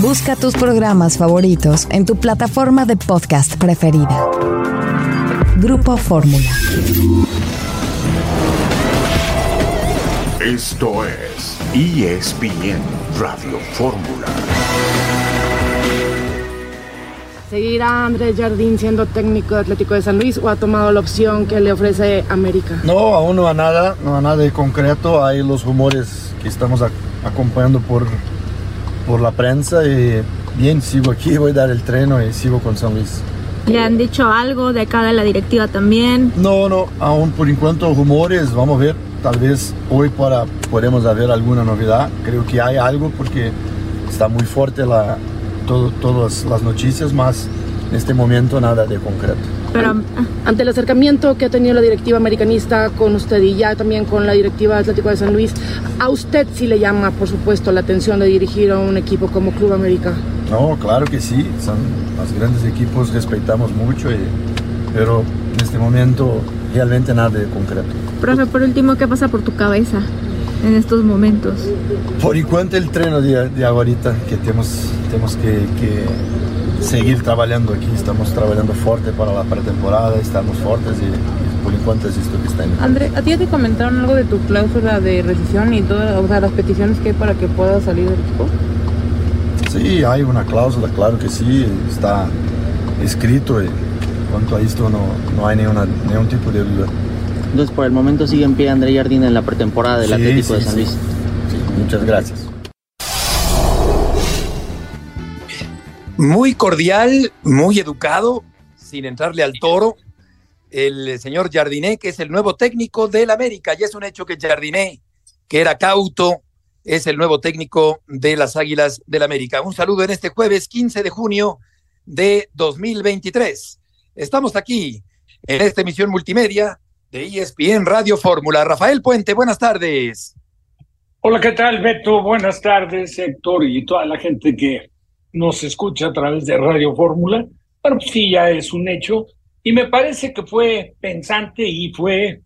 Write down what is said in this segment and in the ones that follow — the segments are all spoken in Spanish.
Busca tus programas favoritos en tu plataforma de podcast preferida. Grupo Fórmula. Esto es ESPN Radio Fórmula. ¿Seguirá Andrés Jardín siendo técnico de Atlético de San Luis o ha tomado la opción que le ofrece América? No, aún no a nada de concreto. Hay los rumores que estamos acompañando por la prensa y bien, sigo aquí, voy a dar el tren y sigo con San Luis. ¿Le han dicho algo de acá de la directiva también? No, aún por enquanto rumores, vamos a ver, tal vez hoy podemos haber alguna novedad. Creo que hay algo porque está muy fuerte todas las noticias, más en este momento nada de concreto. Pero ante el acercamiento que ha tenido la directiva americanista con usted y ya también con la directiva Atlético de San Luis, ¿a usted sí le llama, por supuesto, la atención de dirigir a un equipo como Club América? No, claro que sí, son los grandes equipos, respetamos mucho, pero en este momento realmente nada de concreto. Profe, por último, ¿qué pasa por tu cabeza en estos momentos? Por enquanto el tren de ahorita, que tenemos que seguir trabajando aquí, estamos trabajando fuerte para la pretemporada, estamos fuertes y por enquanto es esto que está en el... André, ¿a ti te comentaron algo de tu cláusula de rescisión y todas, o sea, las peticiones que hay para que puedas salir del equipo? Sí, hay una cláusula, claro que sí, está escrito y cuanto a esto no hay ningún tipo de duda. Entonces, por el momento sigue en pie André Jardín en la pretemporada del Atlético de San Luis. Sí, muchas gracias. Muy cordial, muy educado, sin entrarle al toro, el señor Jardiné, que es el nuevo técnico del América. Ya es un hecho que Jardiné, que era cauto, es el nuevo técnico de las Águilas del América. Un saludo en este jueves 15 de junio de 2023. Estamos aquí en esta emisión multimedia de ESPN Radio Fórmula. Rafael Puente, buenas tardes. Hola, ¿qué tal, Beto? Buenas tardes, Héctor, y toda la gente que nos escucha a través de Radio Fórmula. Bueno, pues sí, ya es un hecho, y me parece que fue pensante y fue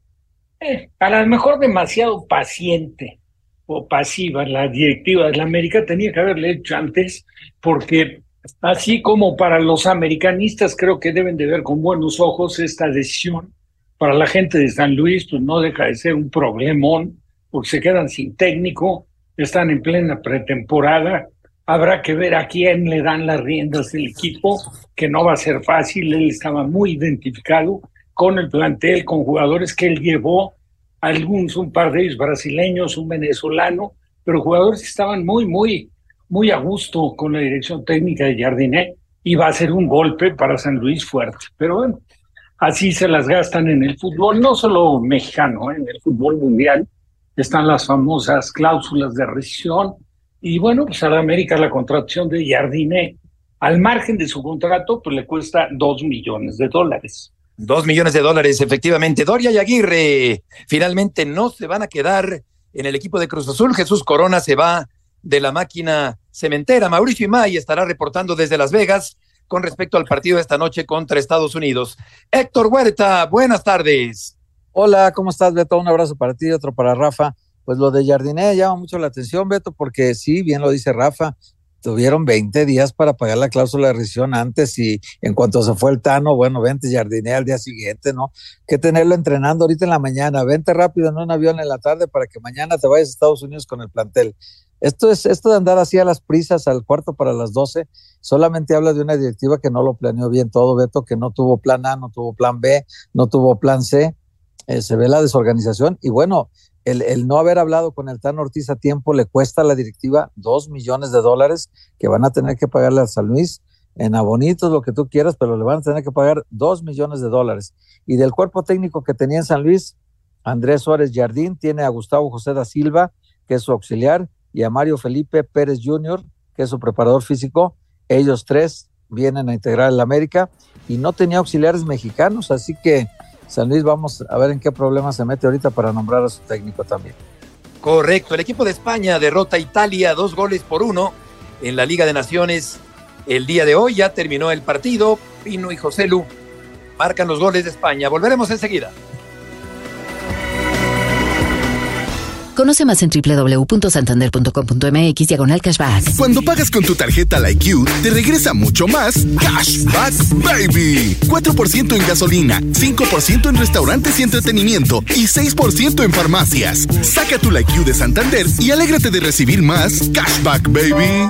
a lo mejor demasiado paciente o pasiva. La directiva de la América tenía que haberle hecho antes, porque así como para los americanistas creo que deben de ver con buenos ojos esta decisión, para la gente de San Luis pues no deja de ser un problemón, porque se quedan sin técnico, están en plena pretemporada. Habrá que ver a quién le dan las riendas del equipo, que no va a ser fácil. Él estaba muy identificado con el plantel, con jugadores que él llevó, un par de ellos brasileños, un venezolano, pero jugadores que estaban muy a gusto con la dirección técnica de Jardiné, y va a ser un golpe para San Luis fuerte. Pero bueno, así se las gastan en el fútbol, no solo mexicano, en el fútbol mundial están las famosas cláusulas de rescisión. Y bueno, pues a la América la contratación de Jardiné, al margen de su contrato, pues le cuesta $2 millones. $2 millones, efectivamente. Doria y Aguirre finalmente no se van a quedar en el equipo de Cruz Azul. Jesús Corona se va de la máquina cementera. Mauricio Imay estará reportando desde Las Vegas con respecto al partido de esta noche contra Estados Unidos. Héctor Huerta, buenas tardes. Hola, ¿cómo estás, Beto? Un abrazo para ti, otro para Rafa. Pues lo de Jardiné llama mucho la atención, Beto, porque sí, bien lo dice Rafa, tuvieron 20 días para pagar la cláusula de rescisión antes, y en cuanto se fue el Tano, bueno, vente Jardiné al día siguiente, ¿no? Que tenerlo entrenando ahorita en la mañana, vente rápido en un avión en la tarde para que mañana te vayas a Estados Unidos con el plantel. Esto de andar así a las prisas al cuarto para las 12, solamente habla de una directiva que no lo planeó bien todo, Beto, que no tuvo plan A, no tuvo plan B, no tuvo plan C, se ve la desorganización, y bueno, el no haber hablado con el Tano Ortiz a tiempo le cuesta a la directiva $2 millones que van a tener que pagarle a San Luis en abonitos, lo que tú quieras, pero le van a tener que pagar $2 millones. Y del cuerpo técnico que tenía en San Luis, Andrés Suárez Jardín tiene a Gustavo José da Silva, que es su auxiliar, y a Mario Felipe Pérez Jr., que es su preparador físico. Ellos tres vienen a integrar el América, y no tenía auxiliares mexicanos, así que San Luis, vamos a ver en qué problema se mete ahorita para nombrar a su técnico también. Correcto, el equipo de España derrota a Italia 2-1 en la Liga de Naciones el día de hoy. Ya terminó el partido, Pino y Joselu marcan los goles de España. Volveremos enseguida. Conoce más en www.santander.com.mx/cashback. Cuando pagas con tu tarjeta LikeU, te regresa mucho más Cashback Baby. 4% en gasolina, 5% en restaurantes y entretenimiento y 6% en farmacias. Saca tu LikeU de Santander y alégrate de recibir más Cashback Baby.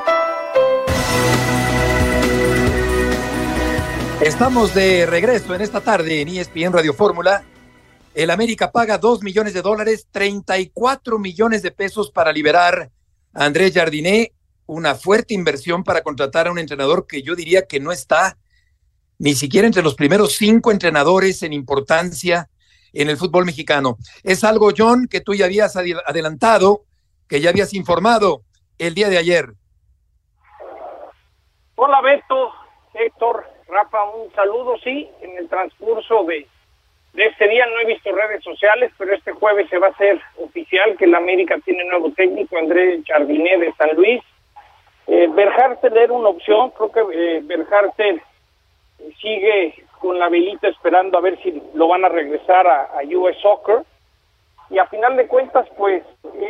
Estamos de regreso en esta tarde en ESPN Radio Fórmula. El América paga $2 millones, 34 millones de pesos para liberar a Andrés Jardiné, una fuerte inversión para contratar a un entrenador que yo diría que no está ni siquiera entre los primeros 5 entrenadores en importancia en el fútbol mexicano. Es algo, John, que tú ya habías adelantado, que ya habías informado el día de ayer. Hola Beto, Héctor, Rafa, un saludo. Sí, en el transcurso de este día no he visto redes sociales, pero este jueves se va a hacer oficial que el América tiene nuevo técnico, Andrés Jardiné de San Luis. Berhalter era una opción, creo que Berhalter sigue con la velita esperando a ver si lo van a regresar a US Soccer, y a final de cuentas pues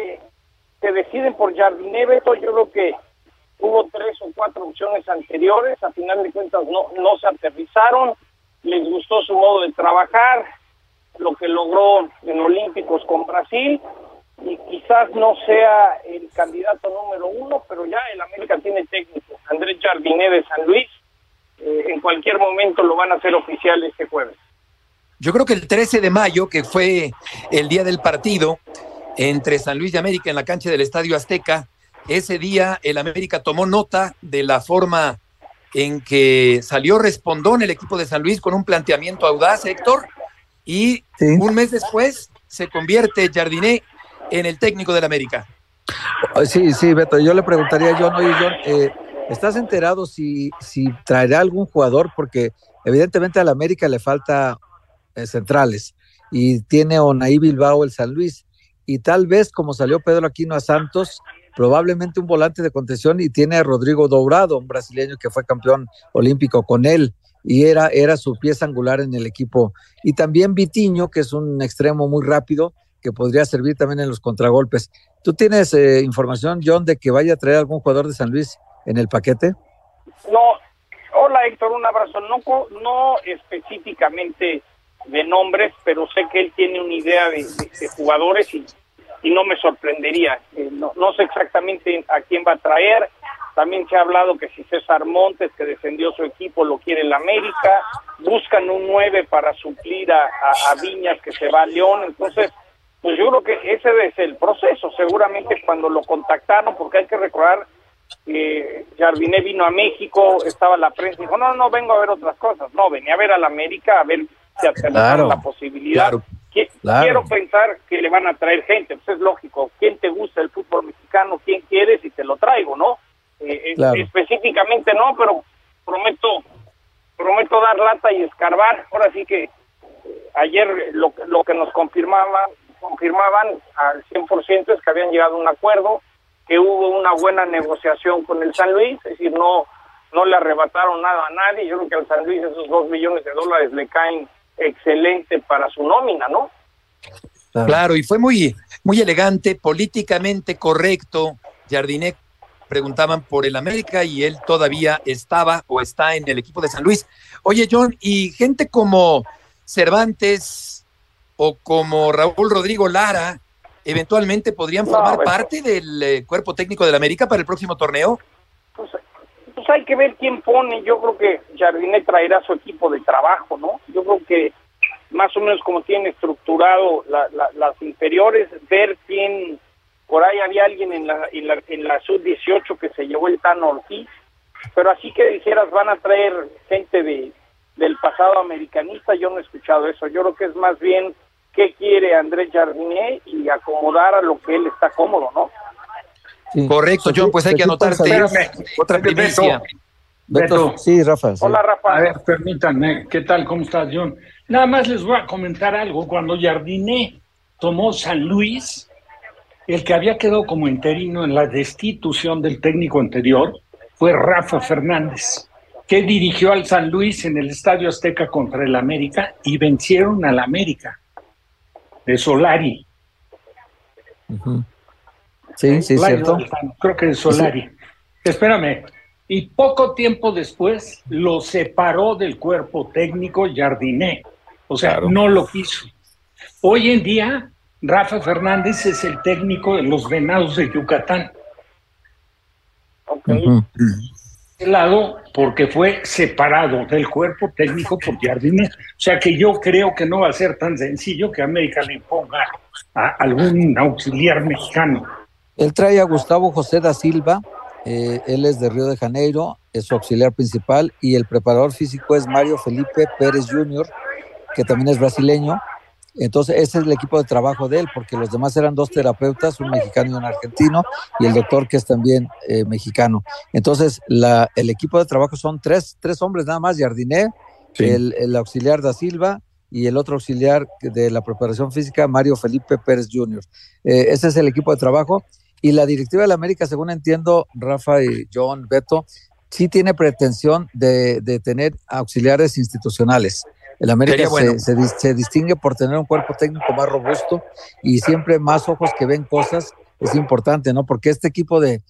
se deciden por Jardiné. Beto, yo creo que hubo 3 o 4 opciones anteriores, a final de cuentas no se aterrizaron, les gustó su modo de trabajar, lo que logró en Olímpicos con Brasil, y quizás no sea el candidato número 1, pero ya el América tiene técnico, Andrés Jardiné de San Luis. En cualquier momento lo van a hacer oficial este jueves. Yo creo que el 13 de mayo, que fue el día del partido entre San Luis y América en la cancha del Estadio Azteca, ese día el América tomó nota de la forma en que salió respondón el equipo de San Luis con un planteamiento audaz, Héctor, y un mes después se convierte Jardiné en el técnico del América. Sí, Beto, yo le preguntaría a John, oye John, ¿estás enterado si traerá algún jugador? Porque evidentemente al América le falta centrales, y tiene a Onaí Bilbao el San Luis, y tal vez como salió Pedro Aquino a Santos, probablemente un volante de contención, y tiene a Rodrigo Dourado, un brasileño que fue campeón olímpico con él, y era su pieza angular en el equipo, y también Vitiño, que es un extremo muy rápido, que podría servir también en los contragolpes. ¿Tú tienes información, John, de que vaya a traer algún jugador de San Luis en el paquete? No. Hola Héctor, un abrazo. No específicamente de nombres, pero sé que él tiene una idea de jugadores y no me sorprendería. No sé exactamente a quién va a traer. También se ha hablado que si César Montes, que defendió su equipo, lo quiere el América. Buscan un 9 para suplir a Viñas, que se va a León. Entonces, pues yo creo que ese es el proceso. Seguramente cuando lo contactaron, porque hay que recordar que Jardiné vino a México, estaba la prensa y dijo, no, vengo a ver otras cosas. No, venía a ver al América, a ver si aterrizaron la posibilidad. Quiero pensar que le van a traer gente, pues es lógico. ¿Quién te gusta el fútbol mexicano? ¿Quién quieres? Y te lo traigo, ¿no? Específicamente no, pero prometo dar lata y escarbar. Ahora sí que ayer lo que nos confirmaban al 100% es que habían llegado a un acuerdo, que hubo una buena negociación con el San Luis, es decir, no le arrebataron nada a nadie. Yo creo que al San Luis esos $2 millones le caen excelente para su nómina, ¿no? Claro, y fue muy, muy elegante, políticamente correcto. Jardiné, preguntaban por el América y él todavía estaba o está en el equipo de San Luis. Oye, John, y gente como Cervantes o como Raúl Rodrigo Lara, eventualmente podrían formar parte del cuerpo técnico del América para el próximo torneo. Pues hay que ver quién pone. Yo creo que Jardiné traerá su equipo de trabajo, ¿no? Yo creo que más o menos como tiene estructurado las inferiores, ver quién. Por ahí había alguien en la sub-18 que se llevó el Tano Ortiz, pero así que dijeras van a traer gente del pasado americanista, yo no he escuchado eso. Yo creo que es más bien qué quiere Andrés Jardiné y acomodar a lo que él está cómodo, ¿no? Sí. Correcto, John, pues hay que anotarte otra primicia. Beto. Sí, Rafa. Sí. Hola, Rafa. A ver, permítanme, ¿qué tal? ¿Cómo estás, John? Nada más les voy a comentar algo. Cuando Jardiné tomó San Luis, el que había quedado como interino en la destitución del técnico anterior fue Rafa Fernández, que dirigió al San Luis en el Estadio Azteca contra el América y vencieron al América de Solari. Uh-huh. Sí, cierto. Creo que es Solari. Sí. Espérame. Y poco tiempo después lo separó del cuerpo técnico Jardiné. O sea, no lo quiso. Hoy en día, Rafa Fernández es el técnico de los Venados de Yucatán. Uh-huh. Lado porque fue separado del cuerpo técnico por Jardiné. O sea que yo creo que no va a ser tan sencillo que América le imponga a algún auxiliar mexicano. Él trae a Gustavo José da Silva, él es de Río de Janeiro, es su auxiliar principal, y el preparador físico es Mario Felipe Pérez Jr., que también es brasileño. Entonces ese es el equipo de trabajo de él, porque los demás eran 2 terapeutas, un mexicano y un argentino, y el doctor, que es también mexicano. Entonces el equipo de trabajo son tres hombres nada más: Jardiné, sí, el auxiliar da Silva, y el otro auxiliar de la preparación física, Mario Felipe Pérez Jr. Ese es el equipo de trabajo. Y la directiva de la América, según entiendo, Rafa y John, Beto, sí tiene pretensión de tener auxiliares institucionales. El América se distingue por tener un cuerpo técnico más robusto y siempre más ojos que ven cosas. Es importante, ¿no? Porque este equipo de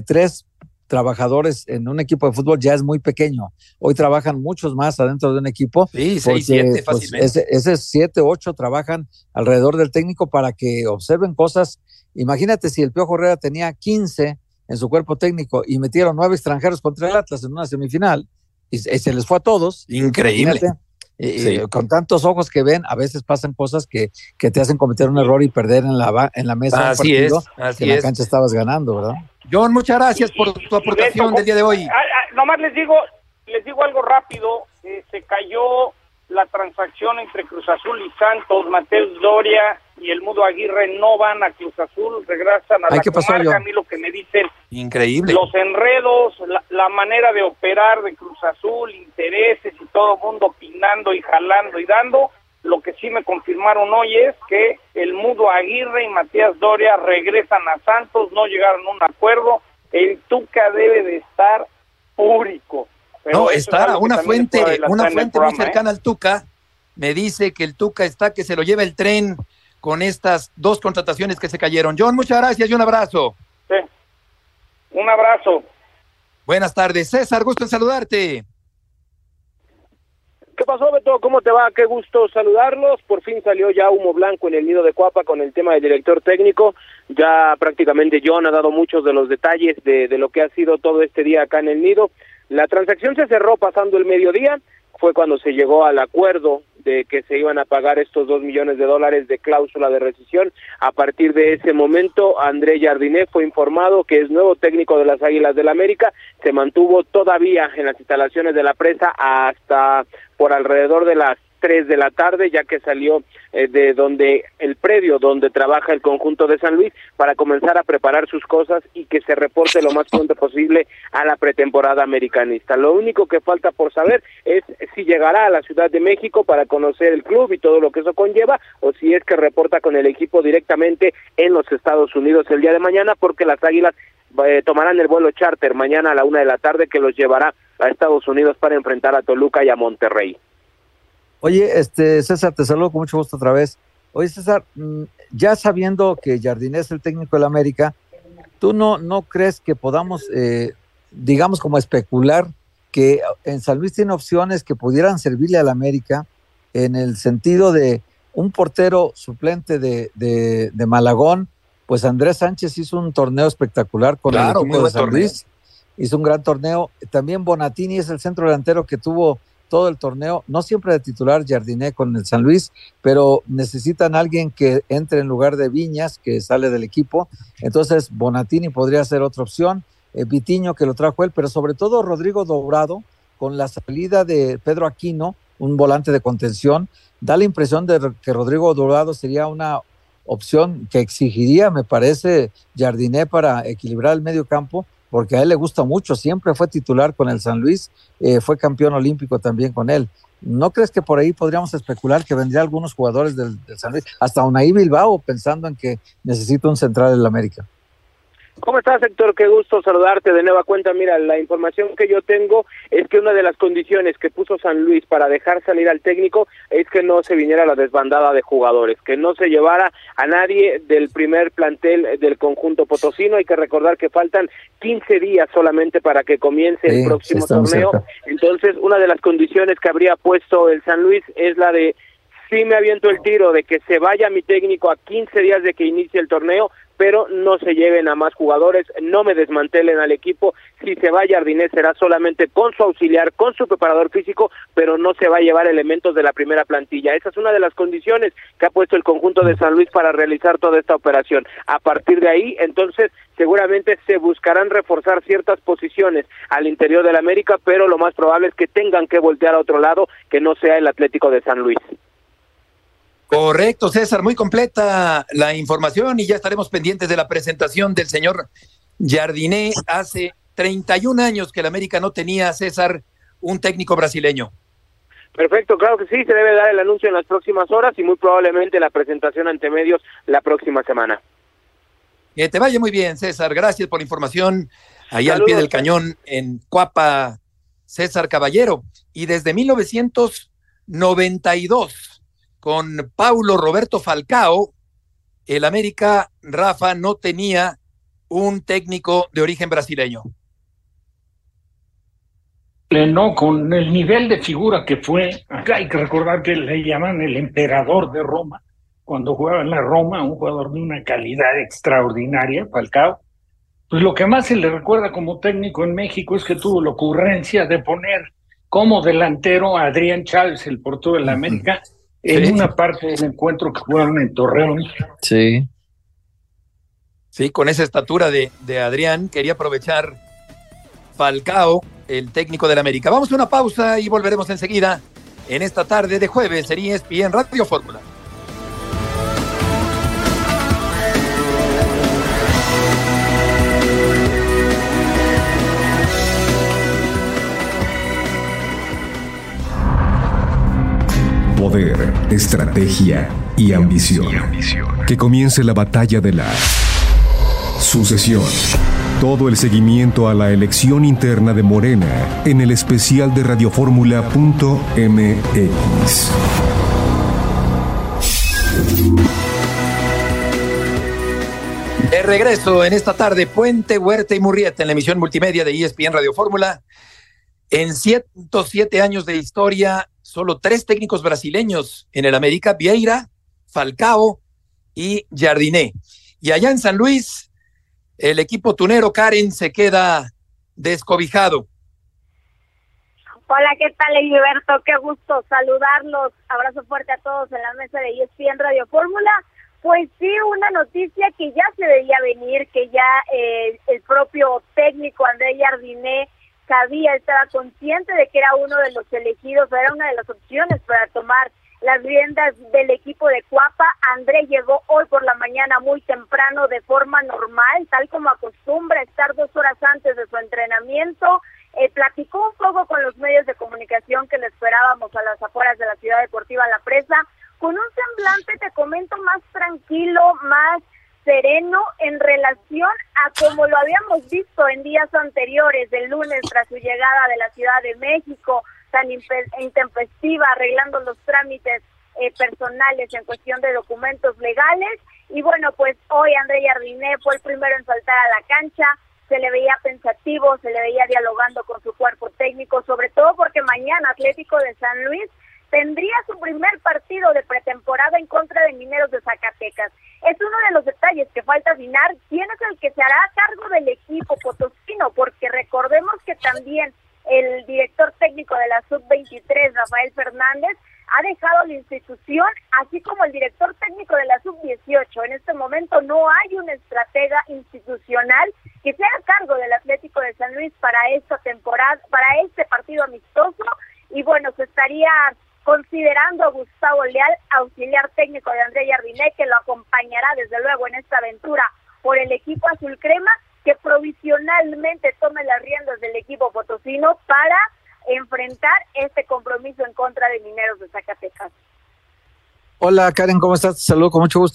3 trabajadores en un equipo de fútbol ya es muy pequeño. Hoy trabajan muchos más adentro de un equipo. Sí, 6, 7 fácilmente. Ese 7, 8 trabajan alrededor del técnico para que observen cosas. Imagínate si el Piojo Herrera tenía 15 en su cuerpo técnico y metieron 9 extranjeros contra el Atlas en una semifinal y se les fue a todos. Increíble. Sí. Con tantos ojos que ven, a veces pasan cosas que te hacen cometer un error y perder en la mesa un partido que en la cancha estabas ganando, ¿verdad? John, muchas gracias por tu aportación del día de hoy. Nomás les digo algo rápido. Se cayó la transacción entre Cruz Azul y Santos. Mateus Doria y el Mudo Aguirre no van a Cruz Azul, regresan a la comarca. A mí lo que me dicen, increíble, los enredos, la manera de operar de Cruz Azul, intereses y todo el mundo opinando y jalando y dando. Lo que sí me confirmaron hoy es que el Mudo Aguirre y Matías Doria regresan a Santos, no llegaron a un acuerdo. El Tuca debe de estar fúrico. No, está una fuente muy cercana al Tuca me dice que el Tuca está que se lo lleva el tren con estas 2 contrataciones que se cayeron. John, muchas gracias y un abrazo. Sí. Un abrazo. Buenas tardes, César, gusto en saludarte. ¿Qué pasó, Beto? ¿Cómo te va? Qué gusto saludarlos. Por fin salió ya humo blanco en el nido de Cuapa con el tema del director técnico. Ya prácticamente John ha dado muchos de los detalles de lo que ha sido todo este día acá en el nido. La transacción se cerró pasando el mediodía. Fue cuando se llegó al acuerdo de que se iban a pagar estos $2 millones de cláusula de rescisión. A partir de ese momento, André Jardiné fue informado que es nuevo técnico de las Águilas del América. Se mantuvo todavía en las instalaciones de la presa hasta por alrededor de las 3 de la tarde, ya que salió de donde el predio donde trabaja el conjunto de San Luis para comenzar a preparar sus cosas y que se reporte lo más pronto posible a la pretemporada americanista. Lo único que falta por saber es si llegará a la Ciudad de México para conocer el club y todo lo que eso conlleva, o si es que reporta con el equipo directamente en los Estados Unidos el día de mañana, porque las Águilas tomarán el vuelo charter mañana a la 1 de la tarde que los llevará a Estados Unidos para enfrentar a Toluca y a Monterrey. Oye, César, te saludo con mucho gusto otra vez. Oye, César, ya sabiendo que Jardiné es el técnico del América, ¿tú no crees que podamos, digamos, como especular que en San Luis tiene opciones que pudieran servirle al América en el sentido de un portero suplente de Malagón? Pues Andrés Sánchez hizo un torneo espectacular con el equipo de San Luis, hizo un gran torneo. También Bonatini es el centro delantero que tuvo todo el torneo, no siempre de titular Jardiné con el San Luis, pero necesitan a alguien que entre en lugar de Viñas, que sale del equipo. Entonces Bonatini podría ser otra opción, Vitiño, que lo trajo él, pero sobre todo Rodrigo Dourado, con la salida de Pedro Aquino, un volante de contención, da la impresión de que Rodrigo Dourado sería una opción que exigiría, me parece, Jardiné para equilibrar el medio campo, porque a él le gusta mucho, siempre fue titular con el San Luis, fue campeón olímpico también con él. ¿No crees que por ahí podríamos especular que vendría algunos jugadores del San Luis, hasta Unai Bilbao, pensando en que necesita un central en la América? ¿Cómo estás, Héctor? Qué gusto saludarte de nueva cuenta. Mira, la información que yo tengo es que una de las condiciones que puso San Luis para dejar salir al técnico es que no se viniera la desbandada de jugadores, que no se llevara a nadie del primer plantel del conjunto potosino. Hay que recordar que faltan 15 días solamente para que comience el próximo torneo. Cerca. Entonces, una de las condiciones que habría puesto el San Luis es la de: sí me aviento el tiro de que se vaya mi técnico a 15 días de que inicie el torneo, pero no se lleven a más jugadores, no me desmantelen al equipo. Si se va Jardiné será solamente con su auxiliar, con su preparador físico, pero no se va a llevar elementos de la primera plantilla. Esa es una de las condiciones que ha puesto el conjunto de San Luis para realizar toda esta operación. A partir de ahí, entonces, seguramente se buscarán reforzar ciertas posiciones al interior del América, pero lo más probable es que tengan que voltear a otro lado, que no sea el Atlético de San Luis. Correcto, César, muy completa la información y ya estaremos pendientes de la presentación del señor Jardiné. Hace 31 años que el América no tenía, César, un técnico brasileño. Perfecto, claro que sí, se debe dar el anuncio en las próximas horas y muy probablemente la presentación ante medios la próxima semana. Que te vaya muy bien, César, gracias por la información. Ahí al pie del cañón en Cuapa, César Caballero. Y desde 1992... con Paulo Roberto Falcao, el América, Rafa, no tenía un técnico de origen brasileño. No, con el nivel de figura que fue, acá hay que recordar que le llaman el emperador de Roma, cuando jugaba en la Roma, un jugador de una calidad extraordinaria, Falcao. Pues lo que más se le recuerda como técnico en México es que tuvo la ocurrencia de poner como delantero a Adrián Chávez, el portero de la América, en una parte del encuentro que jugaron en Torreón. Sí. Sí, con esa estatura de Adrián, quería aprovechar Falcao, el técnico del América. Vamos a una pausa y volveremos enseguida en esta tarde de jueves en ESPN Radio Fórmula. Poder, estrategia y ambición. Que comience la batalla de la sucesión. Todo el seguimiento a la elección interna de Morena en el especial de radioformula.mx. De regreso en esta tarde, Puente, Huerta y Murrieta en la emisión multimedia de ESPN Radio Fórmula. En 107 años de historia, solo 3 técnicos brasileños en el América: Vieira, Falcao y Jardiné. Y allá en San Luis, el equipo tunero, Karen, se queda descobijado. Hola, ¿qué tal, Heriberto? Qué gusto saludarlos. Abrazo fuerte a todos en la mesa de ESPN Radio Fórmula. Pues sí, una noticia que ya se veía venir, que ya el propio técnico André Jardiné estaba consciente de que era uno de los elegidos, era una de las opciones para tomar las riendas del equipo de Cuapa. André llegó hoy por la mañana muy temprano de forma normal, tal como acostumbra estar 2 horas antes de su entrenamiento. Platicó un poco con los medios de comunicación que le esperábamos a las afueras de la Ciudad Deportiva La Presa, con un semblante, te comento, más tranquilo, más sereno en relación a como lo habíamos visto en días anteriores, del lunes tras su llegada de la Ciudad de México, tan intempestiva, arreglando los trámites personales en cuestión de documentos legales. Y bueno, pues hoy André Jardiné fue el primero en saltar a la cancha. Se le veía pensativo, se le veía dialogando con su cuerpo técnico, sobre todo porque mañana Atlético de San Luis tendría su primer partido de pretemporada en contra de Mineros de Zacatecas. Es uno de los detalles que falta afinar quién es el que se hará cargo del equipo potosino, porque recordemos que también el director técnico de la Sub-23, Rafael Fernández, ha dejado la institución, así como el director técnico de la Sub-18. En este momento no hay un estratega institucional que se haga cargo del Atlético de San Luis para esta temporada, para este partido amistoso, y bueno, se estaría considerando a Gustavo Leal, auxiliar técnico de André Jardiné, que lo acompañará desde luego en esta aventura por el equipo azul crema, que provisionalmente tome las riendas del equipo potosino para enfrentar este compromiso en contra de Mineros de Zacatecas. Hola Karen, ¿cómo estás? Te saludo con mucho gusto.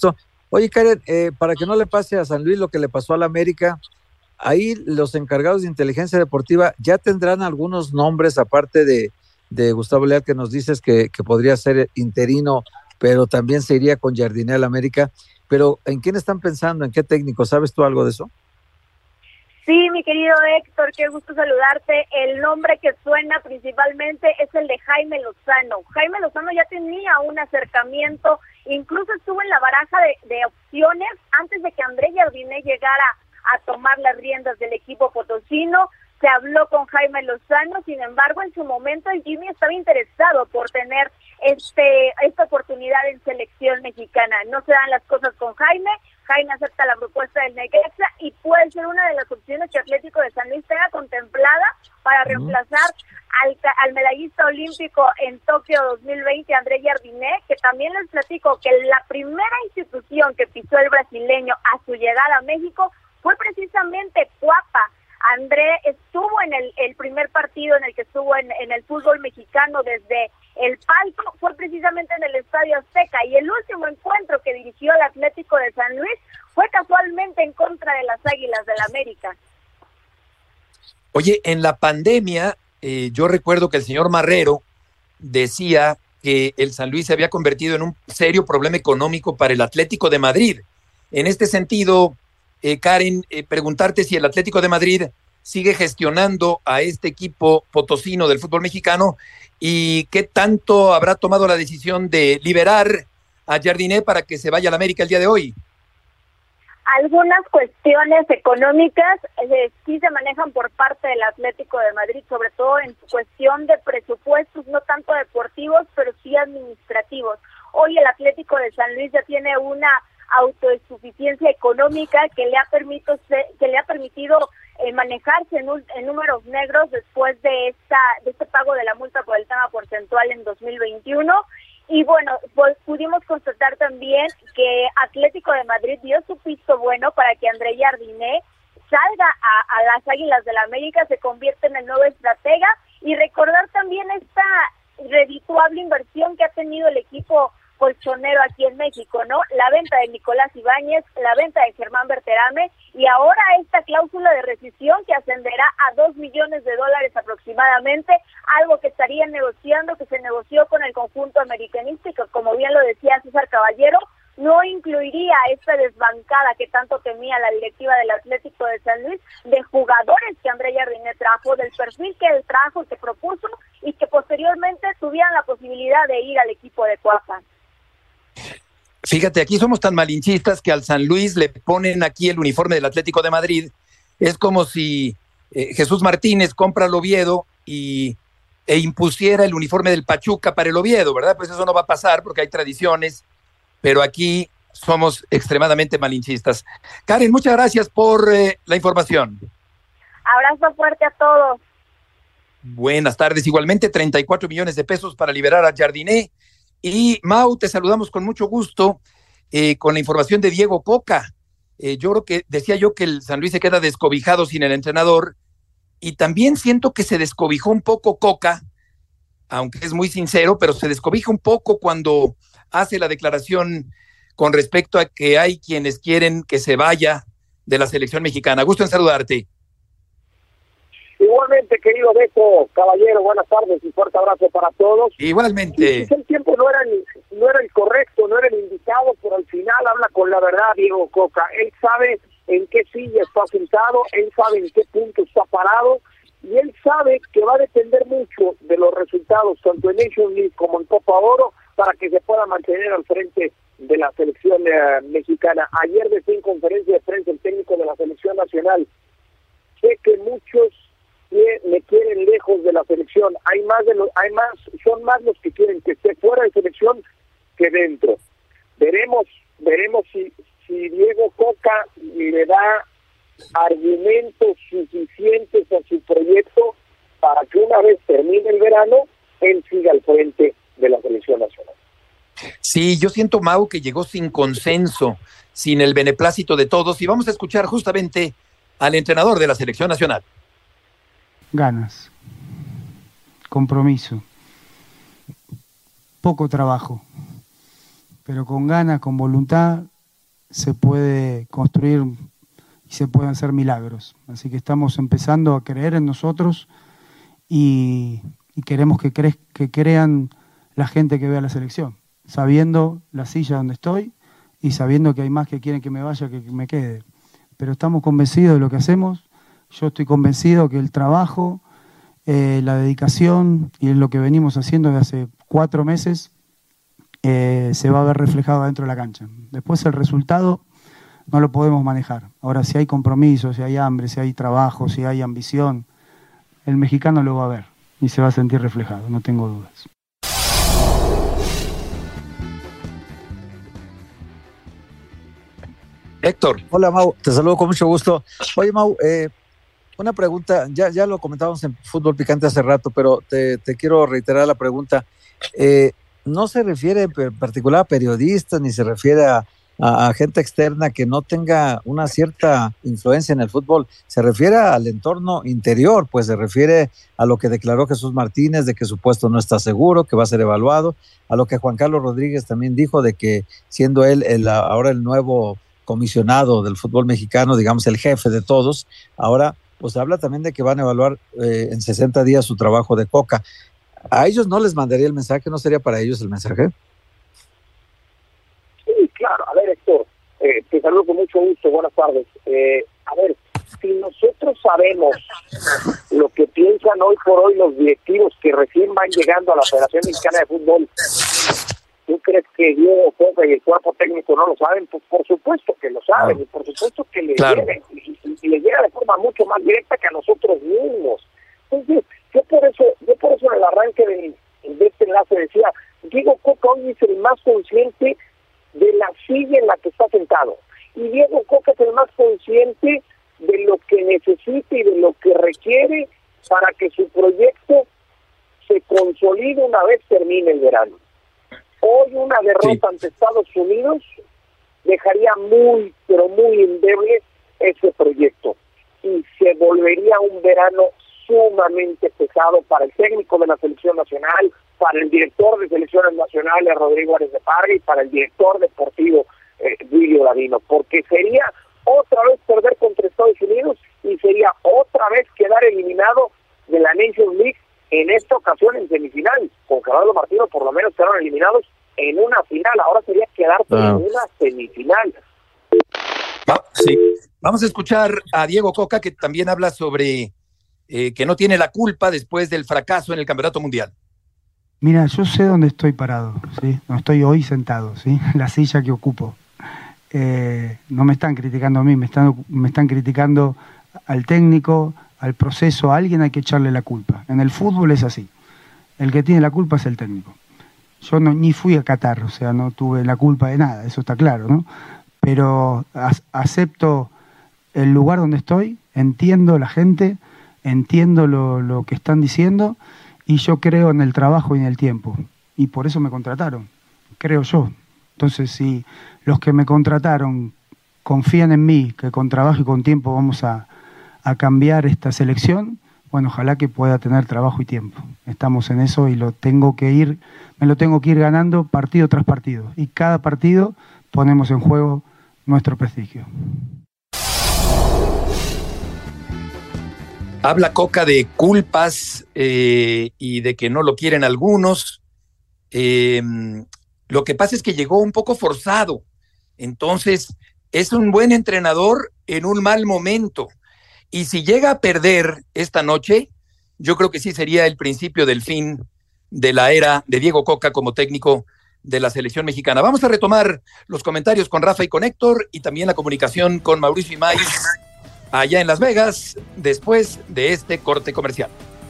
Oye, Karen, para que no le pase a San Luis lo que le pasó a la América, ahí los encargados de inteligencia deportiva ya tendrán algunos nombres, aparte de Gustavo Leal, que nos dices que podría ser interino, pero también se iría con Jardiné al América. Pero ¿en quién están pensando? ¿En qué técnico? ¿Sabes tú algo de eso? Sí, mi querido Héctor, qué gusto saludarte. El nombre que suena principalmente es el de Jaime Lozano. Jaime Lozano ya tenía un acercamiento, incluso estuvo en la baraja de opciones antes de que André Jardiné llegara a tomar las riendas del equipo potosino. Se habló con Jaime Lozano, sin embargo, en su momento el Jimmy estaba interesado por tener esta oportunidad en selección mexicana. No se dan las cosas con Jaime. Jaime acepta la propuesta del Necaxa y puede ser una de las opciones que Atlético de San Luis tenga contemplada para reemplazar al medallista olímpico en Tokio 2020, André Jardiné, que también les platico que la primera institución que pisó el brasileño a su llegada a México fue precisamente Cuapa. André estuvo en el primer partido en el que estuvo en el fútbol mexicano desde el palco, fue precisamente en el Estadio Azteca, y el último encuentro que dirigió el Atlético de San Luis fue casualmente en contra de las Águilas del América. Oye, en la pandemia, yo recuerdo que el señor Marrero decía que el San Luis se había convertido en un serio problema económico para el Atlético de Madrid. En este sentido, Karen, preguntarte si el Atlético de Madrid sigue gestionando a este equipo potosino del fútbol mexicano y qué tanto habrá tomado la decisión de liberar a Jardiné para que se vaya a la América el día de hoy. Algunas cuestiones económicas sí se manejan por parte del Atlético de Madrid, sobre todo en cuestión de presupuestos, no tanto deportivos, pero sí administrativos. Hoy el Atlético de San Luis ya tiene una autosuficiencia económica que le ha permitido manejarse en números negros después de este pago de la multa por el tema porcentual en 2021. Y bueno, pues pudimos constatar también que Atlético de Madrid dio su visto bueno para que André Jardiné salga a las Águilas del América, se convierte en el nuevo estratega, y recordar también esta redituable inversión que ha tenido el equipo colchonero aquí en México, ¿no? La venta de Nicolás Ibáñez, la venta de Germán Berterame, y ahora esta cláusula de rescisión que ascenderá a $2 millones aproximadamente, algo que estarían negociando, que se negoció con el conjunto americanista y que, como bien lo decía César Caballero, no incluiría esta desbancada que tanto temía la directiva del Atlético de San Luis, de jugadores que André Jardiné trajo, del perfil que él trajo, que propuso, y que posteriormente tuvieran la posibilidad de ir al equipo de Cuapa. Fíjate, aquí somos tan malinchistas que al San Luis le ponen aquí el uniforme del Atlético de Madrid. Es como si Jesús Martínez compra el Oviedo e impusiera el uniforme del Pachuca para el Oviedo, ¿verdad? Pues eso no va a pasar porque hay tradiciones, pero aquí somos extremadamente malinchistas. Karen, muchas gracias por la información. Abrazo fuerte a todos. Buenas tardes. Igualmente, 34 millones de pesos para liberar a Jardiné. Y Mau, te saludamos con mucho gusto con la información de Diego Coca. Yo creo que decía yo que el San Luis se queda descobijado sin el entrenador, y también siento que se descobijó un poco Coca, aunque es muy sincero, pero se descobija un poco cuando hace la declaración con respecto a que hay quienes quieren que se vaya de la selección mexicana. Gusto en saludarte. Igualmente, querido Beto Caballero, buenas tardes y fuerte abrazo para todos. Igualmente. El tiempo no era el correcto, no era el indicado, pero al final habla con la verdad Diego Coca. Él sabe en qué silla está sentado, él sabe en qué punto está parado, y él sabe que va a depender mucho de los resultados, tanto en Nations League como en Copa Oro, para que se pueda mantener al frente de la selección mexicana. Ayer decía en conferencia de prensa el técnico de la selección nacional: sé que muchos me quieren lejos de la selección, son más los que quieren que esté fuera de selección que dentro. Veremos si Diego Coca le da argumentos suficientes a su proyecto para que una vez termine el verano, él siga al frente de la selección nacional. Sí, yo siento, Mau, que llegó sin consenso, sin el beneplácito de todos, y vamos a escuchar justamente al entrenador de la selección nacional. Ganas, compromiso, poco trabajo, pero con ganas, con voluntad, se puede construir y se pueden hacer milagros. Así que estamos empezando a creer en nosotros y queremos que crean la gente que vea la selección, sabiendo la silla donde estoy y sabiendo que hay más que quieren que me vaya que me quede. Pero estamos convencidos de lo que hacemos. Yo estoy convencido que el trabajo, la dedicación y lo que venimos haciendo desde hace 4 meses se va a ver reflejado dentro de la cancha. Después el resultado no lo podemos manejar. Ahora, si hay compromiso, si hay hambre, si hay trabajo, si hay ambición, el mexicano lo va a ver y se va a sentir reflejado, no tengo dudas. Héctor. Hola, Mau, te saludo con mucho gusto. Oye, Mau, una pregunta, ya lo comentábamos en Fútbol Picante hace rato, pero te quiero reiterar la pregunta. No se refiere en particular a periodistas, ni se refiere a gente externa que no tenga una cierta influencia en el fútbol, se refiere al entorno interior, pues se refiere a lo que declaró Jesús Martínez, de que su puesto no está seguro, que va a ser evaluado, a lo que Juan Carlos Rodríguez también dijo, de que siendo él ahora el nuevo comisionado del fútbol mexicano, digamos el jefe de todos, ahora pues habla también de que van a evaluar en 60 días su trabajo de Coca. ¿A ellos no les mandaría el mensaje? ¿No sería para ellos el mensaje? Sí, claro. A ver, Héctor, te saludo con mucho gusto. Buenas tardes. A ver, si nosotros sabemos lo que piensan hoy por hoy los directivos que recién van llegando a la Federación Mexicana de Fútbol, ¿tú crees que Diego Coca y el cuerpo técnico no lo saben? Pues por supuesto que lo saben, y por supuesto que les llega, y les llega de forma mucho más directa que a nosotros mismos. Entonces, yo por eso en el arranque de este enlace decía, Diego Coca hoy es el más consciente de la silla en la que está sentado, y Diego Coca es el más consciente de lo que necesita y de lo que requiere para que su proyecto se consolide una vez termine el verano. Hoy una derrota ante Estados Unidos dejaría muy, pero muy endeble ese proyecto, y se volvería un verano sumamente pesado para el técnico de la selección nacional, para el director de selecciones nacionales Rodrigo Ares de Parga y para el director deportivo Duilio Davino, porque sería otra vez perder contra Estados Unidos y sería otra vez quedar eliminado de la Nations League, en esta ocasión en semifinal. Con Gerardo Martino por lo menos quedaron eliminados en una final, ahora sería quedarse en una semifinal. Sí. Vamos a escuchar a Diego Coca, que también habla sobre que no tiene la culpa después del fracaso en el Campeonato Mundial. Mira, yo sé dónde estoy parado, ¿sí? No estoy hoy sentado, ¿sí? La silla que ocupo. No me están criticando a mí, me están criticando al técnico, al proceso. A alguien hay que echarle la culpa. En el fútbol es así. El que tiene la culpa es el técnico. Yo ni fui a Qatar, o sea, no tuve la culpa de nada, eso está claro, ¿no? Pero acepto el lugar donde estoy, entiendo la gente, entiendo lo que están diciendo, y yo creo en el trabajo y en el tiempo. Y por eso me contrataron, creo yo. Entonces, si los que me contrataron confían en mí, que con trabajo y con tiempo vamos a cambiar esta selección, bueno, ojalá que pueda tener trabajo y tiempo. Estamos en eso y me lo tengo que ir ganando partido tras partido. Y cada partido ponemos en juego nuestro prestigio. Habla Coca de culpas y de que no lo quieren algunos. Lo que pasa es que llegó un poco forzado. Entonces, es un buen entrenador en un mal momento. Y si llega a perder esta noche, yo creo que sí sería el principio del fin de la era de Diego Coca como técnico de la selección mexicana. Vamos a retomar los comentarios con Rafa y con Héctor, y también la comunicación con Mauricio Imay allá en Las Vegas, después de este corte comercial.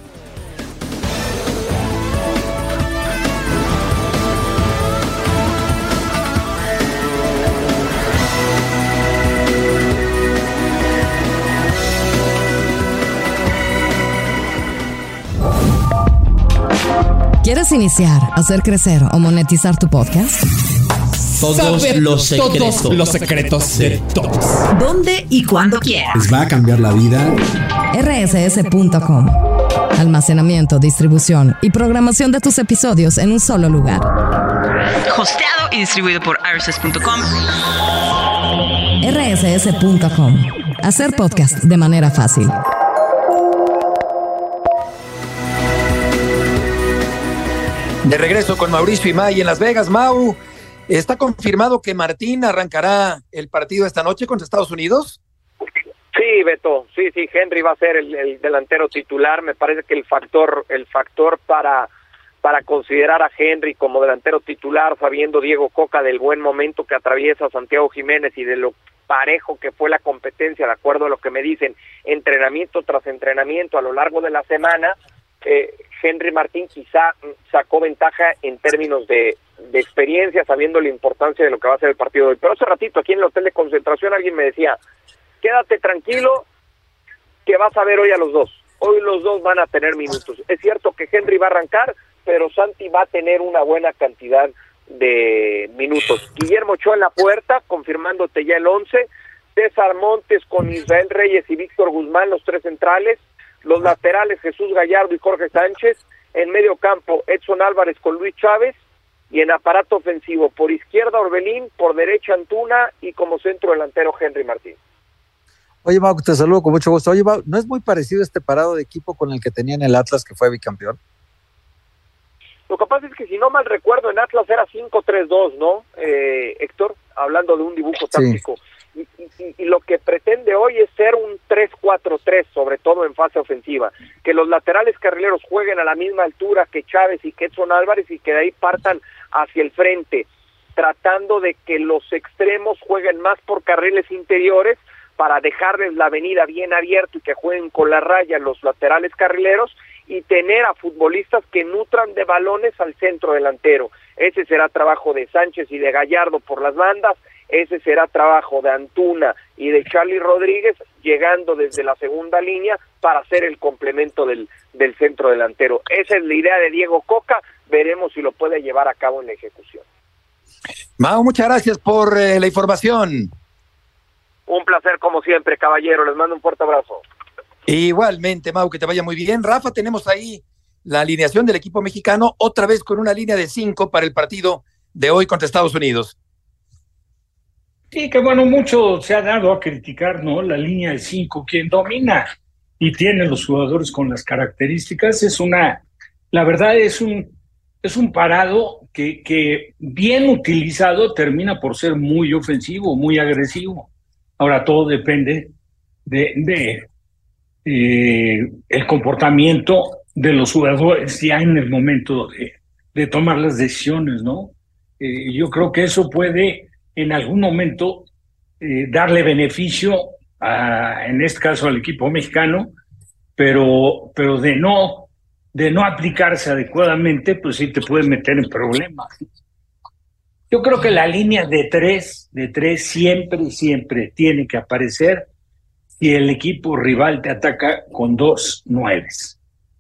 ¿Quieres iniciar, hacer crecer o monetizar tu podcast? Todos los secretos de todos. ¿Dónde y cuándo quieras? Les va a cambiar la vida. rss.com. Almacenamiento, distribución y programación de tus episodios en un solo lugar. Hosteado y distribuido por rss.com. rss.com. Hacer podcast de manera fácil. De regreso con Mauricio Imay en Las Vegas. Mau, ¿está confirmado que Martín arrancará el partido esta noche contra Estados Unidos? Sí, Beto, sí, Henry va a ser el delantero titular. Me parece que el factor para considerar a Henry como delantero titular, sabiendo Diego Coca del buen momento que atraviesa Santiago Jiménez y de lo parejo que fue la competencia, de acuerdo a lo que me dicen, entrenamiento tras entrenamiento a lo largo de la semana, Henry Martín quizá sacó ventaja en términos de experiencia, sabiendo la importancia de lo que va a ser el partido de hoy. Pero hace ratito aquí en el hotel de concentración alguien me decía, quédate tranquilo que vas a ver hoy a los dos. Hoy los dos van a tener minutos. Es cierto que Henry va a arrancar, pero Santi va a tener una buena cantidad de minutos. Guillermo Ochoa en la puerta, confirmándote ya el 11. César Montes con Israel Reyes y Víctor Guzmán, los tres centrales. Los laterales, Jesús Gallardo y Jorge Sánchez. En medio campo, Edson Álvarez con Luis Chávez. Y en aparato ofensivo, por izquierda Orbelín, por derecha Antuna y como centro delantero Henry Martín. Oye, Mau, te saludo con mucho gusto. Oye, Mau, ¿no es muy parecido este parado de equipo con el que tenía en el Atlas, que fue bicampeón? Lo que pasa es que si no mal recuerdo, en Atlas era 5-3-2, ¿no, Héctor? Hablando de un dibujo táctico. Sí. Y lo que pretende hoy es ser un 3-4-3, sobre todo en fase ofensiva. Que los laterales carrileros jueguen a la misma altura que Chávez y que Edson Álvarez y que de ahí partan hacia el frente, tratando de que los extremos jueguen más por carriles interiores para dejarles la avenida bien abierta y que jueguen con la raya los laterales carrileros y tener a futbolistas que nutran de balones al centro delantero. Ese será trabajo de Sánchez y de Gallardo por las bandas, ese será trabajo de Antuna y de Charly Rodríguez llegando desde la segunda línea para hacer el complemento del centro delantero. Esa es la idea de Diego Coca, veremos si lo puede llevar a cabo en la ejecución. Mau, muchas gracias por la información. Un placer como siempre, caballero, les mando un fuerte abrazo. Igualmente, Mau, que te vaya muy bien. Rafa, tenemos ahí la alineación del equipo mexicano, otra vez con una línea de 5 para el partido de hoy contra Estados Unidos. Sí, que bueno, mucho se ha dado a criticar, ¿no? La línea de 5, quien domina y tiene los jugadores con las características, la verdad es un parado que bien utilizado termina por ser muy ofensivo, muy agresivo. Ahora todo depende de el comportamiento de los jugadores ya en el momento de tomar las decisiones, ¿no? Yo creo que eso puede en algún momento darle beneficio en este caso al equipo mexicano, pero de no aplicarse adecuadamente, pues sí te puede meter en problemas. Yo creo que la línea de tres siempre tiene que aparecer si el equipo rival te ataca con 2 9s.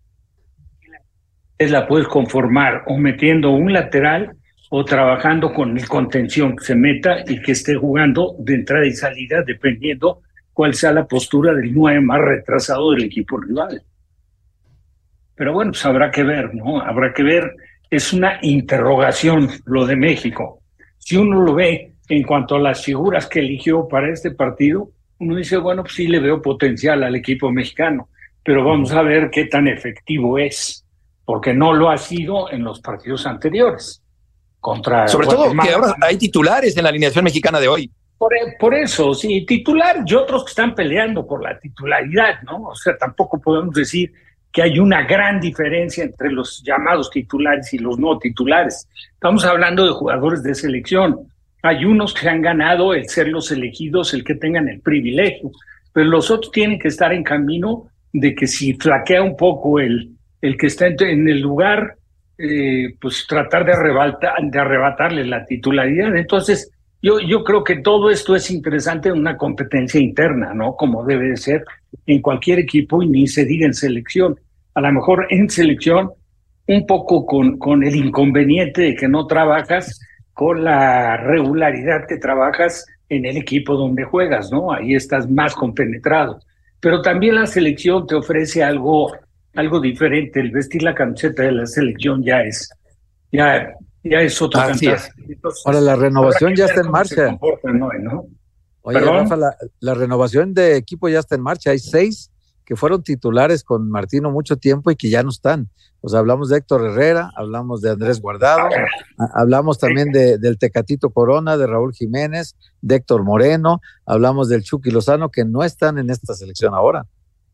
La puedes conformar o metiendo un lateral o trabajando con el contención que se meta y que esté jugando de entrada y salida dependiendo cuál sea la postura del 9 más retrasado del equipo rival. Pero bueno, pues habrá que ver, ¿no? Habrá que ver. Es una interrogación lo de México. Si uno lo ve en cuanto a las figuras que eligió para este partido, uno dice, bueno, pues sí le veo potencial al equipo mexicano, pero vamos a ver qué tan efectivo es, porque no lo ha sido en los partidos anteriores. Sobre todo que ahora hay titulares en la alineación mexicana de hoy. Por eso, sí, titular y otros que están peleando por la titularidad, ¿no? O sea, tampoco podemos decir que hay una gran diferencia entre los llamados titulares y los no titulares. Estamos hablando de jugadores de selección. Hay unos que han ganado el ser los elegidos, el que tengan el privilegio, pero los otros tienen que estar en camino de que si flaquea un poco el que está en el lugar, pues tratar de arrebatarle la titularidad. Entonces, yo creo que todo esto es interesante en una competencia interna, ¿no? Como debe de ser en cualquier equipo y ni se diga en selección. A lo mejor en selección, un poco con el inconveniente de que no trabajas con la regularidad que trabajas en el equipo donde juegas, ¿no? Ahí estás más compenetrado. Pero también la selección te ofrece algo diferente. El vestir la camiseta de la selección ya es otro cantar. Ahora la renovación ya está en marcha. ¿No? Oye, Rafa, la renovación de equipo ya está en marcha. Hay 6 que fueron titulares con Martino mucho tiempo y que ya no están. O sea, hablamos de Héctor Herrera, hablamos de Andrés Guardado, hablamos también del Tecatito Corona, de Raúl Jiménez, de Héctor Moreno, hablamos del Chucky Lozano, que no están en esta selección ahora.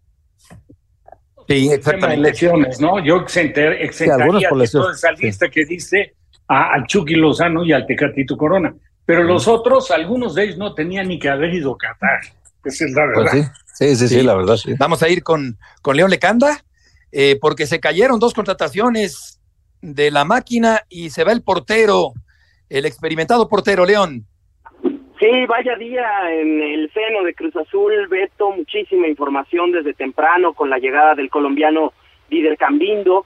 Sí, exactamente. Lesiones, ¿no? Yo exentaría toda esa lista que dice al Chucky Lozano y al Tecatito Corona. Pero los otros, algunos de ellos no tenían ni que haber ido a Qatar. Esa es la verdad. Pues sí, la verdad, sí. Vamos a ir con León Lecanda, porque se cayeron 2 contrataciones de la máquina y se va el portero, el experimentado portero, León. Sí, vaya día en el seno de Cruz Azul, Beto, muchísima información desde temprano con la llegada del colombiano Díder Cambindo,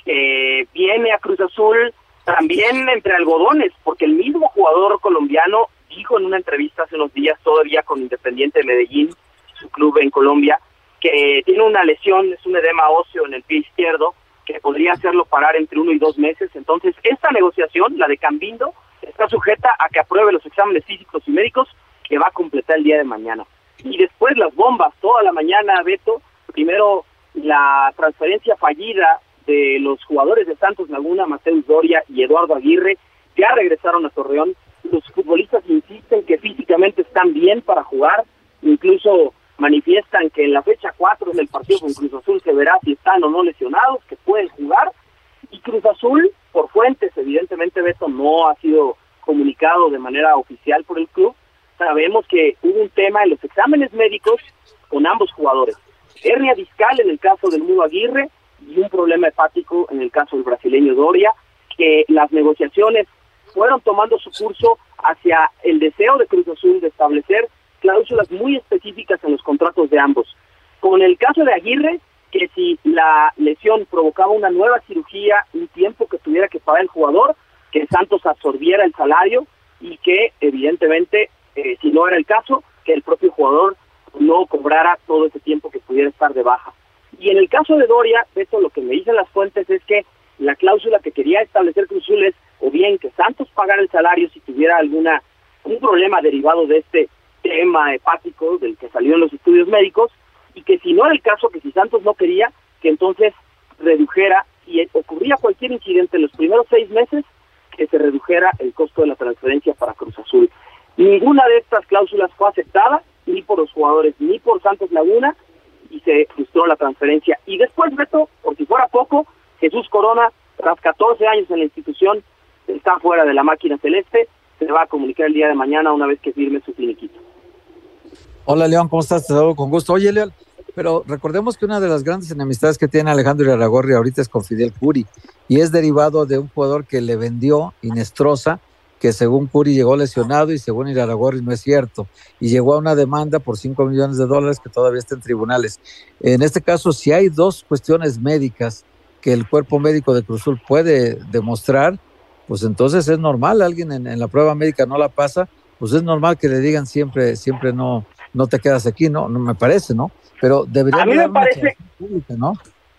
que viene a Cruz Azul también entre algodones, porque el mismo jugador colombiano dijo en una entrevista hace unos días, todavía con Independiente de Medellín, su club en Colombia, que tiene una lesión, es un edema óseo en el pie izquierdo, que podría hacerlo parar entre 1 y 2 meses. Entonces, esta negociación, la de Cambindo, está sujeta a que apruebe los exámenes físicos y médicos que va a completar el día de mañana. Y después las bombas, toda la mañana, Beto. Primero, la transferencia fallida de los jugadores de Santos Laguna, Mateus Doria y Eduardo Aguirre, ya regresaron a Torreón. Los futbolistas insisten que físicamente están bien para jugar, incluso manifiestan que en la fecha 4 del partido con Cruz Azul se verá si están o no lesionados, que pueden jugar. Y Cruz Azul, por fuentes, evidentemente, Beto, no ha sido comunicado de manera oficial por el club. Sabemos que hubo un tema en los exámenes médicos con ambos jugadores. Hernia discal en el caso del Mudo Aguirre y un problema hepático en el caso del brasileño Doria, que las negociaciones fueron tomando su curso hacia el deseo de Cruz Azul de establecer cláusulas muy específicas en los contratos de ambos. Con el caso de Aguirre, que si la lesión provocaba una nueva cirugía, un tiempo que tuviera que pagar el jugador, que Santos absorbiera el salario y que evidentemente, si no era el caso, que el propio jugador no cobrara todo ese tiempo que pudiera estar de baja. Y en el caso de Doria, Beto, lo que me dicen las fuentes es que la cláusula que quería establecer Cruz Azul es o bien que Santos pagara el salario si tuviera un problema derivado de este tema hepático del que salió en los estudios médicos, y que si no era el caso, que si Santos no quería, que entonces redujera, si ocurría cualquier incidente en los primeros 6 meses, que se redujera el costo de la transferencia para Cruz Azul. Ninguna de estas cláusulas fue aceptada, ni por los jugadores, ni por Santos Laguna, y se frustró la transferencia. Y después, Beto, por si fuera poco, Jesús Corona, tras 14 años en la institución, está fuera de la máquina celeste, se va a comunicar el día de mañana una vez que firme su finiquito. Hola, León, ¿cómo estás? Te saludo con gusto. Oye, León, pero recordemos que una de las grandes enemistades que tiene Alejandro Irarrágorri ahorita es con Fidel Curi, y es derivado de un jugador que le vendió Inestrosa, que según Curi llegó lesionado y según Irarrágorri no es cierto, y llegó a una demanda por $5 millones que todavía está en tribunales. En este caso, si hay 2 cuestiones médicas que el cuerpo médico de Cruz Azul puede demostrar, pues entonces es normal, alguien en la prueba médica no la pasa, pues es normal que le digan siempre no te quedas aquí, no me parece, ¿no? Pero debería a mí me parece pública, ¿no?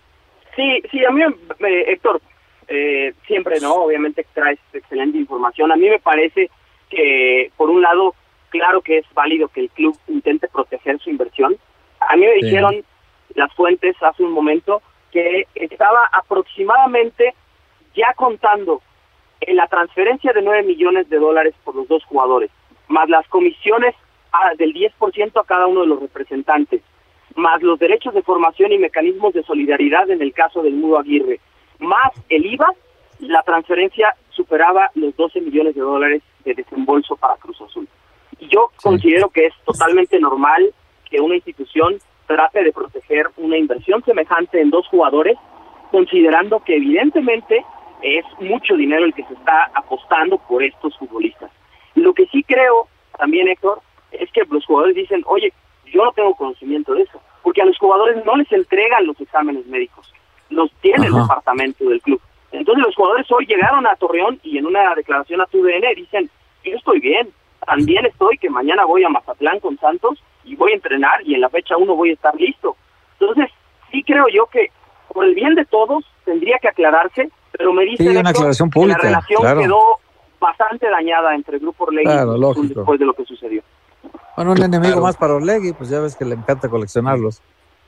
Sí, a mí, Héctor, siempre, ¿no? Obviamente traes excelente información. A mí me parece que, por un lado, claro que es válido que el club intente proteger su inversión. A mí me dijeron las fuentes hace un momento que estaba aproximadamente ya contando en la transferencia de $9 millones por los 2 jugadores, más las comisiones del 10% a cada uno de los representantes, más los derechos de formación y mecanismos de solidaridad en el caso del Mudo Aguirre, más el IVA, la transferencia superaba los $12 millones de desembolso para Cruz Azul. Y yo considero que es totalmente normal que una institución trate de proteger una inversión semejante en 2 jugadores, considerando que evidentemente es mucho dinero el que se está apostando por estos futbolistas. Lo que sí creo también, Héctor, es que los jugadores dicen, oye, yo no tengo conocimiento de eso, porque a los jugadores no les entregan los exámenes médicos, los tiene el departamento del club. Entonces los jugadores hoy llegaron a Torreón y en una declaración a TUDN dicen, yo estoy bien, también estoy que mañana voy a Mazatlán con Santos y voy a entrenar y en la fecha 1 voy a estar listo. Entonces sí creo yo que por el bien de todos tendría que aclararse, pero me dicen una aclaración pública, que la relación quedó bastante dañada entre Grupo Orlegui y Cruz Azul después de lo que sucedió. Bueno, un enemigo más para Orlegui, pues ya ves que le encanta coleccionarlos.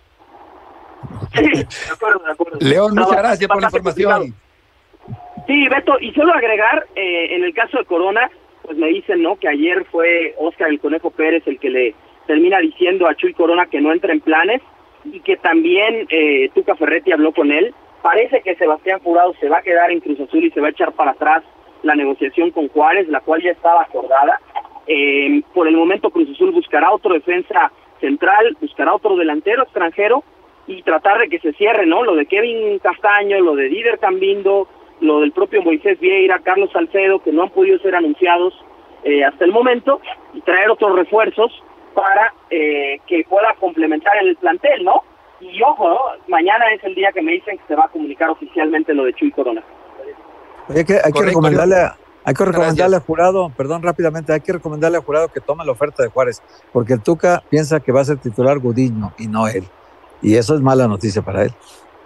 Sí, de acuerdo. León, muchas gracias por la información. Sí, Beto, y solo agregar, en el caso de Corona, pues me dicen, ¿no?, que ayer fue Óscar el Conejo Pérez el que le termina diciendo a Chuy Corona que no entra en planes, y que también Tuca Ferretti habló con él. Parece que Sebastián Jurado se va a quedar en Cruz Azul y se va a echar para atrás la negociación con Juárez, la cual ya estaba acordada. Por el momento Cruz Azul buscará otro defensa central, buscará otro delantero extranjero y tratar de que se cierre, ¿no?, lo de Kevin Castaño, lo de Dider Cambindo, lo del propio Moisés Vieira, Carlos Salcedo, que no han podido ser anunciados hasta el momento, y traer otros refuerzos para que pueda complementar el plantel, ¿no? Y ojo, ¿no?, mañana es el día que me dicen que se va a comunicar oficialmente lo de Chuy Corona. Hay que recomendarle a Jurado, perdón, rápidamente, hay que recomendarle a Jurado que tome la oferta de Juárez, porque el Tuca piensa que va a ser titular Gudiño y no él. Y eso es mala noticia para él.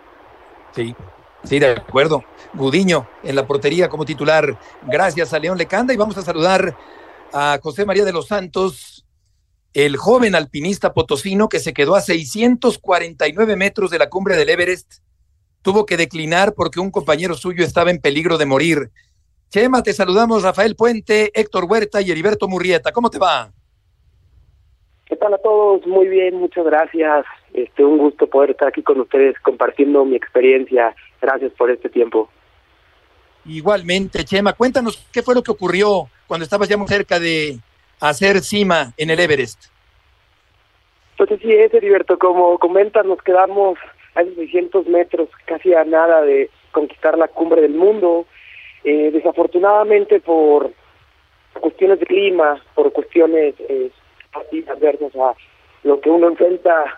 Sí, de acuerdo. Gudiño en la portería como titular. Gracias a León Lecanda, y vamos a saludar a José María de los Santos, el joven alpinista potosino que se quedó a 649 metros de la cumbre del Everest. Tuvo que declinar porque un compañero suyo estaba en peligro de morir. Chema, te saludamos. Rafael Puente, Héctor Huerta y Heriberto Murrieta. ¿Cómo te va? ¿Qué tal a todos? Muy bien, muchas gracias. Un gusto poder estar aquí con ustedes compartiendo mi experiencia. Gracias por este tiempo. Igualmente, Chema, cuéntanos qué fue lo que ocurrió cuando estabas ya muy cerca de hacer cima en el Everest. Pues así es, Heriberto, como comentas, nos quedamos a 600 metros, casi a nada de conquistar la cumbre del mundo. Desafortunadamente por cuestiones de clima, por cuestiones adversas a lo que uno enfrenta,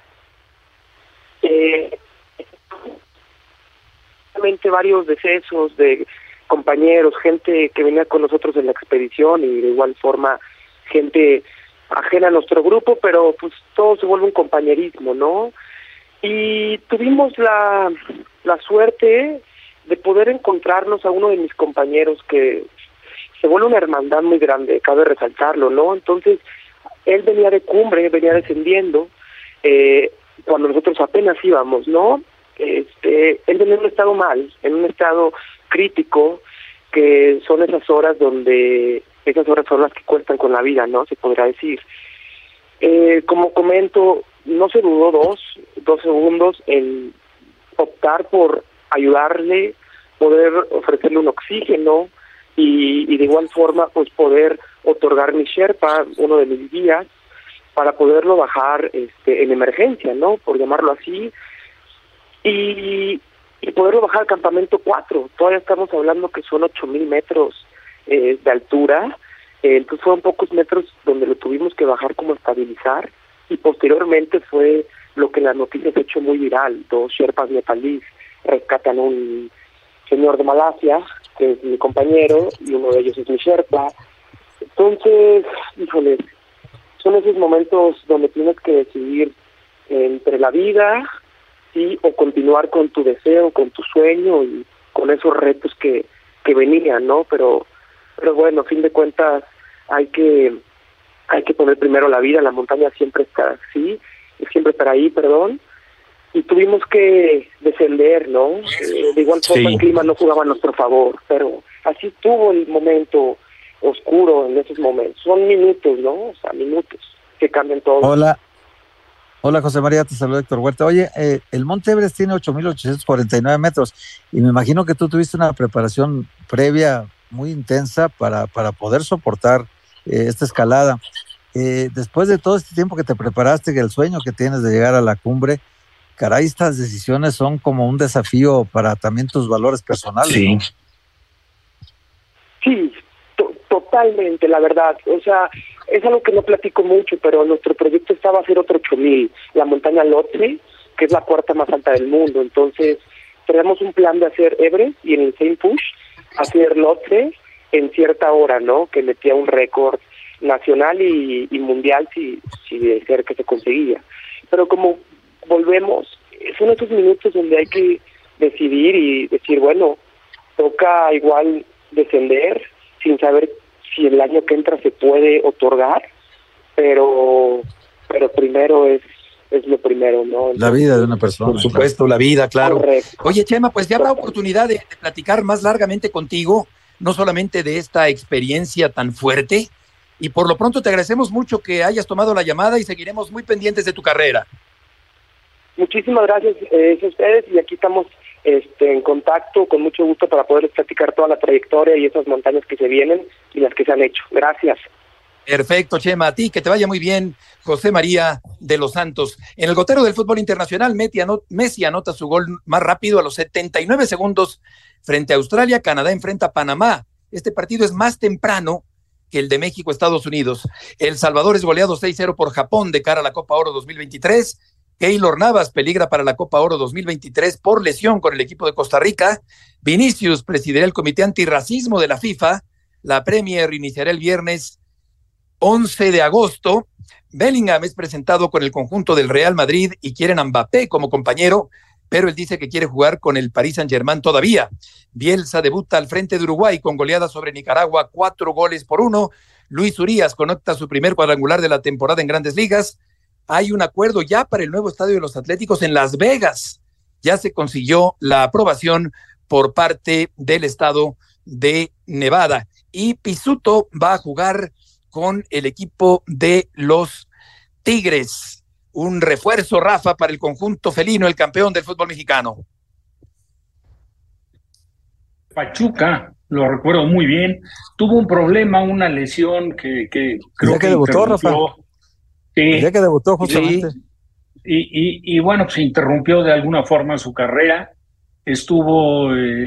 varios decesos de compañeros, gente que venía con nosotros en la expedición, y de igual forma gente ajena a nuestro grupo, pero pues todo se vuelve un compañerismo, ¿no? Y tuvimos la suerte de poder encontrarnos a uno de mis compañeros, que se vuelve una hermandad muy grande, cabe resaltarlo, ¿no? Entonces, él venía de cumbre, venía descendiendo, cuando nosotros apenas íbamos, ¿no? Él venía en un estado mal, en un estado crítico, que son esas horas son las que cuestan con la vida, ¿no? Se podrá decir. Como comento, no se dudó dos segundos en optar por ayudarle, poder ofrecerle un oxígeno y de igual forma pues poder otorgar mi Sherpa, uno de mis guías, para poderlo bajar en emergencia, ¿no?, por llamarlo así, y poderlo bajar al campamento 4. Todavía estamos hablando que son 8,000 metros de altura. Entonces fueron pocos metros donde lo tuvimos que bajar como estabilizar, y posteriormente fue lo que las noticias ha hecho muy viral. 2 sherpas nepalíes rescatan a un señor de Malasia, que es mi compañero, y uno de ellos es mi sherpa. Entonces, híjole, son esos momentos donde tienes que decidir entre la vida, ¿sí?, o continuar con tu deseo, con tu sueño y con esos retos que venían, ¿no? Pero bueno, a fin de cuentas hay que poner primero la vida. La montaña siempre está ahí, y tuvimos que descender, ¿no? De igual forma el clima no jugaba a nuestro favor, pero así estuvo el momento oscuro en esos momentos. Son minutos, ¿no? O sea, minutos que cambian todo. Hola, José María, te saluda Héctor Huerta. Oye, el Monte Everest tiene 8,849 metros, y me imagino que tú tuviste una preparación previa muy intensa para poder soportar esta escalada. Después de todo este tiempo que te preparaste, que el sueño que tienes de llegar a la cumbre, caray, estas decisiones son como un desafío para también tus valores personales. Sí, ¿no? Sí, totalmente, la verdad. O sea, es algo que no platico mucho, pero nuestro proyecto estaba a hacer otro 8,000, la montaña Lhotse, que es la cuarta más alta del mundo. Entonces, tenemos un plan de hacer Everest y en el same push hacer Lhotse en cierta hora, ¿no? Que metía un récord nacional y mundial si de ser que se conseguía. Pero como volvemos, son esos minutos donde hay que decidir y decir, bueno, toca igual descender sin saber si el año que entra se puede otorgar, pero primero es lo primero, ¿no? Entonces, la vida de una persona. Por supuesto, la vida, claro. Correcto. Oye, Chema, pues ya habrá oportunidad de platicar más largamente contigo, no solamente de esta experiencia tan fuerte, y por lo pronto te agradecemos mucho que hayas tomado la llamada y seguiremos muy pendientes de tu carrera. Muchísimas gracias a ustedes, y aquí estamos en contacto con mucho gusto para poderles platicar toda la trayectoria y esas montañas que se vienen y las que se han hecho. Gracias. Perfecto, Chema, a ti, que te vaya muy bien, José María de los Santos. En el gotero del fútbol internacional, Messi anota su gol más rápido a los 79 segundos frente a Australia. Canadá enfrenta a Panamá. Este partido es más temprano que el de México-Estados Unidos. El Salvador es goleado 6-0 por Japón de cara a la Copa Oro 2023. Keylor Navas peligra para la Copa Oro 2023 por lesión con el equipo de Costa Rica. Vinicius presidirá el Comité Antirracismo de la FIFA. La Premier iniciará el viernes 11 de agosto. Bellingham es presentado con el conjunto del Real Madrid y quieren a Mbappé como compañero, pero él dice que quiere jugar con el Paris Saint-Germain todavía. Bielsa debuta al frente de Uruguay con goleada sobre Nicaragua, 4-1. Luis Urías conecta su primer cuadrangular de la temporada en Grandes Ligas. Hay un acuerdo ya para el nuevo estadio de los Atléticos en Las Vegas. Ya se consiguió la aprobación por parte del estado de Nevada. Y Pizzuto va a jugar con el equipo de los Tigres. Un refuerzo, Rafa, para el conjunto felino, el campeón del fútbol mexicano. Pachuca, lo recuerdo muy bien, tuvo un problema, una lesión que creo que debutó, Rafa. Sí, ya que debutó justamente. Sí. Y bueno, pues interrumpió de alguna forma su carrera. Estuvo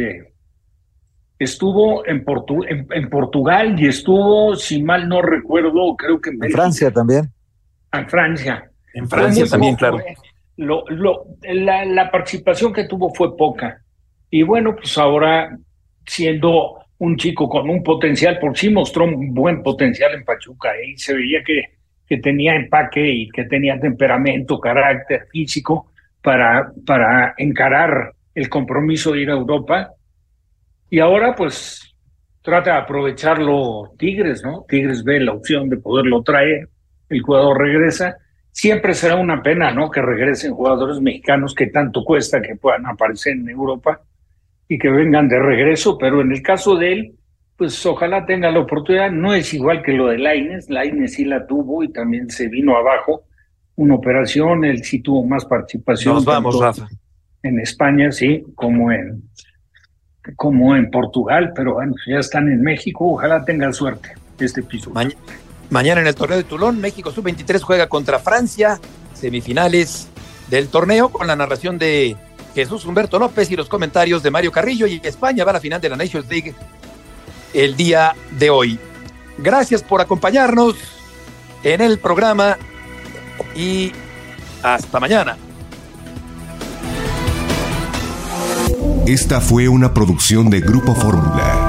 en Portugal y estuvo, si mal no recuerdo, creo que en Francia también. En Francia. En Francia también, claro. La participación que tuvo fue poca. Y bueno, pues ahora, siendo un chico con un potencial, por sí mostró un buen potencial en Pachuca, y se veía que tenía empaque y que tenía temperamento, carácter físico para encarar el compromiso de ir a Europa. Y ahora pues trata de aprovecharlo Tigres, ¿no? Tigres ve la opción de poderlo traer, el jugador regresa. Siempre será una pena, ¿no?, que regresen jugadores mexicanos que tanto cuesta que puedan aparecer en Europa y que vengan de regreso, pero en el caso de él, pues ojalá tenga la oportunidad. No es igual que lo de Lainez sí la tuvo y también se vino abajo una operación, él sí tuvo más participación. Nos vamos, Rafa. En España, sí, como en Portugal, pero bueno, ya están en México, ojalá tengan suerte este piso. Mañana en el torneo de Toulon, México Sub-23 juega contra Francia, semifinales del torneo, con la narración de Jesús Humberto López y los comentarios de Mario Carrillo, y España va a la final de la Nations League el día de hoy. Gracias por acompañarnos en el programa y hasta mañana. Esta fue una producción de Grupo Fórmula.